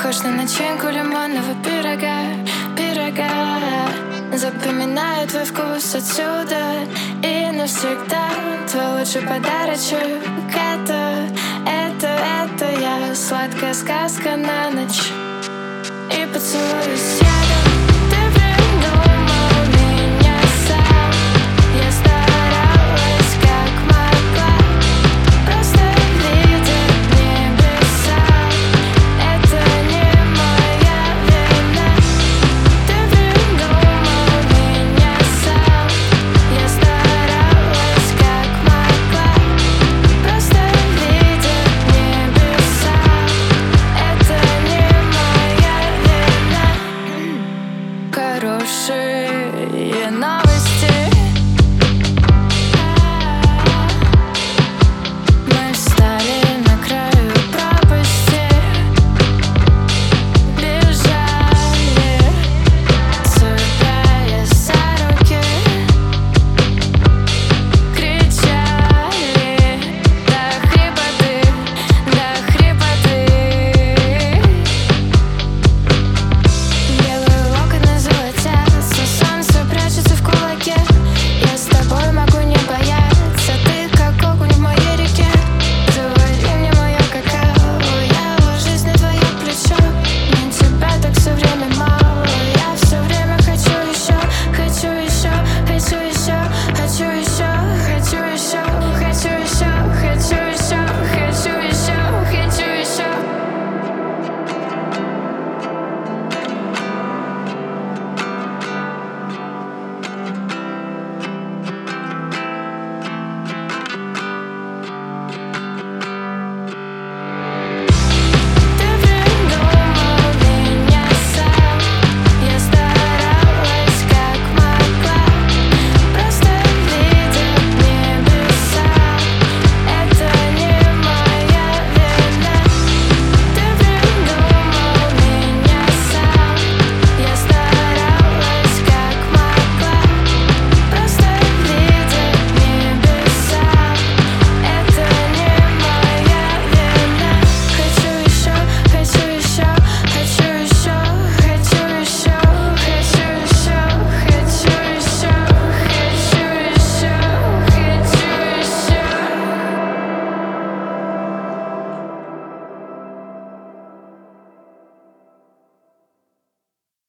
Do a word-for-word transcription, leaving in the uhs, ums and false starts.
Похож на начинку лимонного пирога, пирога. Запоминаю твой вкус отсюда и навсегда. Твой лучший подарочек — это, это, это я. Сладкая сказка на ночь и поцелуй с ядом. Ты придумал меня сам. Я старалась как могла, просто видеть небеса. Это не моя вина. Ты придумал меня сам. Я старалась как могла, просто видеть небеса. Это не моя вина. Хорошие новости.